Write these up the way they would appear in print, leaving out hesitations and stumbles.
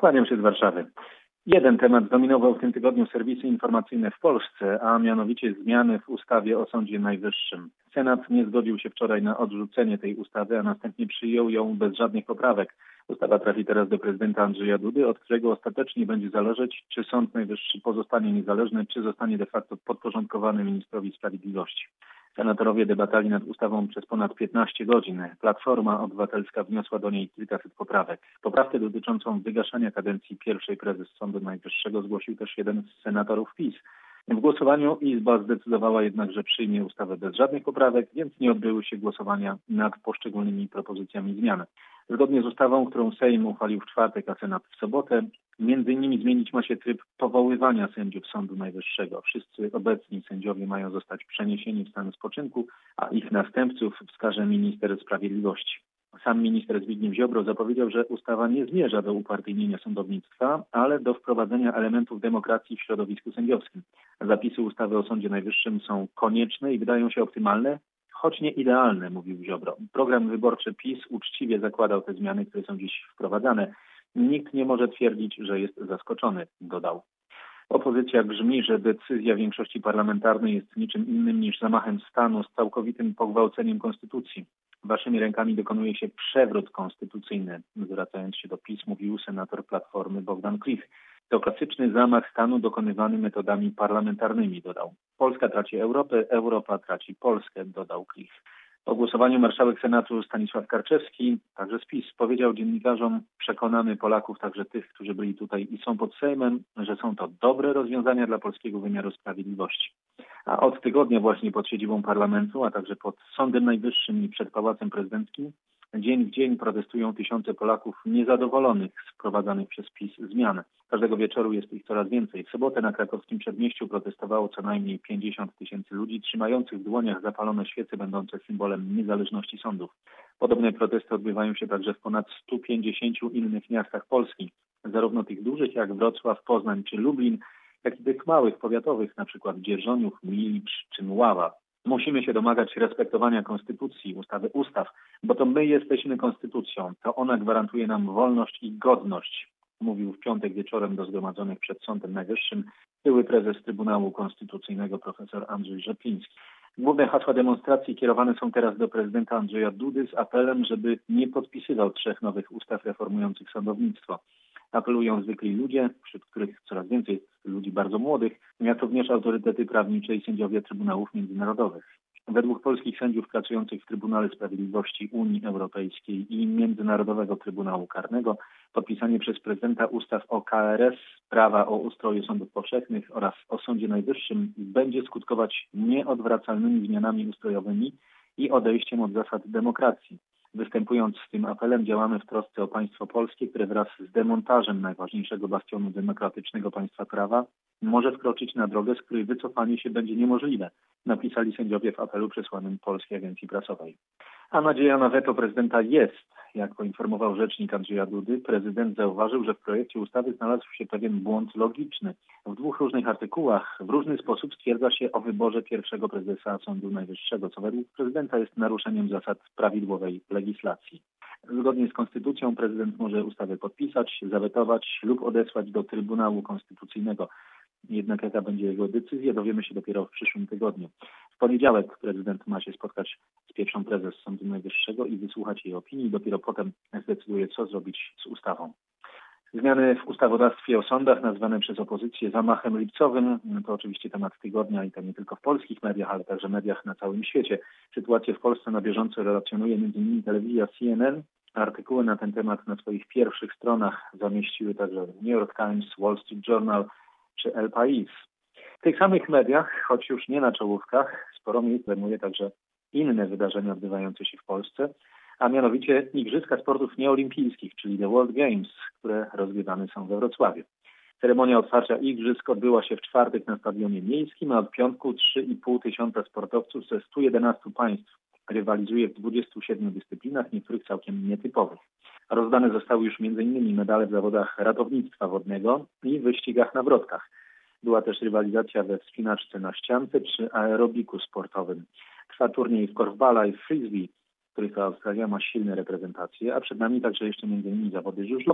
Kłaniam się z Warszawy. Jeden temat zdominował w tym tygodniu serwisy informacyjne w Polsce, a mianowicie zmiany w ustawie o Sądzie Najwyższym. Senat nie zgodził się wczoraj na odrzucenie tej ustawy, a następnie przyjął ją bez żadnych poprawek. Ustawa trafi teraz do prezydenta Andrzeja Dudy, od którego ostatecznie będzie zależeć, czy Sąd Najwyższy pozostanie niezależny, czy zostanie de facto podporządkowany ministrowi sprawiedliwości. Senatorowie debatali nad ustawą przez ponad 15 godzin. Platforma Obywatelska wniosła do niej kilkaset poprawek. Poprawkę dotyczącą wygaszania kadencji pierwszej prezes Sądu Najwyższego zgłosił też jeden z senatorów PiS. W głosowaniu Izba zdecydowała jednak, że przyjmie ustawę bez żadnych poprawek, więc nie odbyły się głosowania nad poszczególnymi propozycjami zmian. Zgodnie z ustawą, którą Sejm uchwalił w czwartek, a Senat w sobotę, między innymi zmienić ma się tryb powoływania sędziów Sądu Najwyższego. Wszyscy obecni sędziowie mają zostać przeniesieni w stan spoczynku, a ich następców wskaże minister sprawiedliwości. Sam minister Zbigniew Ziobro zapowiedział, że ustawa nie zmierza do upartyjnienia sądownictwa, ale do wprowadzenia elementów demokracji w środowisku sędziowskim. Zapisy ustawy o Sądzie Najwyższym są konieczne i wydają się optymalne, choć nie idealne, mówił Ziobro. Program wyborczy PiS uczciwie zakładał te zmiany, które są dziś wprowadzane. Nikt nie może twierdzić, że jest zaskoczony, dodał. Opozycja grzmi, że decyzja większości parlamentarnej jest niczym innym niż zamachem stanu z całkowitym pogwałceniem konstytucji. Waszymi rękami dokonuje się przewrót konstytucyjny, zwracając się do PiS, mówił senator Platformy Bogdan Klich. To klasyczny zamach stanu dokonywany metodami parlamentarnymi, dodał. Polska traci Europę, Europa traci Polskę, dodał Klich. Po głosowaniu marszałek Senatu Stanisław Karczewski, także z PiS, powiedział dziennikarzom: przekonamy Polaków, także tych, którzy byli tutaj i są pod Sejmem, że są to dobre rozwiązania dla polskiego wymiaru sprawiedliwości. A od tygodnia właśnie pod siedzibą parlamentu, a także pod Sądem Najwyższym i przed Pałacem Prezydenckim, dzień w dzień protestują tysiące Polaków niezadowolonych z wprowadzanych przez PiS zmian. Każdego wieczoru jest ich coraz więcej. W sobotę na krakowskim przedmieściu protestowało co najmniej 50 tysięcy ludzi, trzymających w dłoniach zapalone świece będące symbolem niezależności sądów. Podobne protesty odbywają się także w ponad 150 innych miastach Polski, zarówno tych dużych jak Wrocław, Poznań czy Lublin, jak i tych małych, powiatowych, na przykład Dzierżoniów, Milicz czy Mława. Musimy się domagać respektowania konstytucji, ustaw, bo to my jesteśmy konstytucją. To ona gwarantuje nam wolność i godność, mówił w piątek wieczorem do zgromadzonych przed Sądem Najwyższym były prezes Trybunału Konstytucyjnego profesor Andrzej Rzepliński. Główne hasła demonstracji kierowane są teraz do prezydenta Andrzeja Dudy z apelem, żeby nie podpisywał 3 nowych ustaw reformujących sądownictwo. Apelują zwykli ludzie, wśród których coraz więcej jest ludzi bardzo młodych, jak również autorytety prawnicze i sędziowie Trybunałów Międzynarodowych. Według polskich sędziów pracujących w Trybunale Sprawiedliwości Unii Europejskiej i Międzynarodowego Trybunału Karnego podpisanie przez prezydenta ustaw o KRS, prawa o ustroju sądów powszechnych oraz o Sądzie Najwyższym będzie skutkować nieodwracalnymi zmianami ustrojowymi i odejściem od zasad demokracji. Występując z tym apelem działamy w trosce o państwo polskie, które wraz z demontażem najważniejszego bastionu demokratycznego państwa prawa może wkroczyć na drogę, z której wycofanie się będzie niemożliwe, napisali sędziowie w apelu przesłanym Polskiej Agencji Prasowej. A nadzieja na weto prezydenta jest. Jak poinformował rzecznik Andrzeja Dudy, prezydent zauważył, że w projekcie ustawy znalazł się pewien błąd logiczny. W 2 różnych artykułach w różny sposób stwierdza się o wyborze pierwszego prezesa Sądu Najwyższego, co według prezydenta jest naruszeniem zasad prawidłowej legislacji. Zgodnie z konstytucją prezydent może ustawę podpisać, zawetować lub odesłać do Trybunału Konstytucyjnego. Jednak jaka będzie jego decyzja, dowiemy się dopiero w przyszłym tygodniu. W poniedziałek prezydent ma się spotkać z pierwszą prezes Sądu Najwyższego i wysłuchać jej opinii. Dopiero potem zdecyduje, co zrobić z ustawą. Zmiany w ustawodawstwie o sądach, nazwane przez opozycję zamachem lipcowym, to oczywiście temat tygodnia i to nie tylko w polskich mediach, ale także mediach na całym świecie. Sytuację w Polsce na bieżąco relacjonuje m.in. telewizja CNN. Artykuły na ten temat na swoich pierwszych stronach zamieściły także New York Times, Wall Street Journal czy El País. W tych samych mediach, choć już nie na czołówkach, sporo miejsc zajmuje także inne wydarzenia odbywające się w Polsce, a mianowicie Igrzyska Sportów Nieolimpijskich, czyli The World Games, które rozgrywane są we Wrocławiu. Ceremonia otwarcia Igrzysk odbyła się w czwartek na Stadionie Miejskim, a od piątku 3,5 tysiąca sportowców ze 111 państw rywalizuje w 27 dyscyplinach, niektórych całkiem nietypowych. Rozdane zostały już m.in. medale w zawodach ratownictwa wodnego i wyścigach na wrotkach. Była też rywalizacja we wspinaczce na ściance czy aerobiku sportowym. Trwa turniej w korfbala i w frisbee, w których Australia ma silne reprezentacje, a przed nami także jeszcze m.in. zawody żużlowe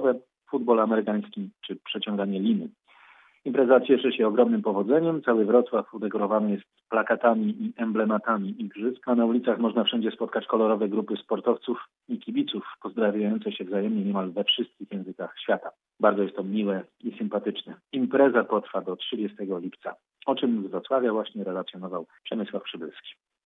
futbol amerykański czy przeciąganie liny. Impreza cieszy się ogromnym powodzeniem. Cały Wrocław udekorowany jest plakatami i emblematami igrzysk, a na ulicach można wszędzie spotkać kolorowe grupy sportowców i kibiców pozdrawiające się wzajemnie niemal we wszystkich językach świata. Bardzo jest to miłe i sympatyczne. Impreza potrwa do 30 lipca, o czym z Wrocławia właśnie relacjonował Przemysław Przybylski.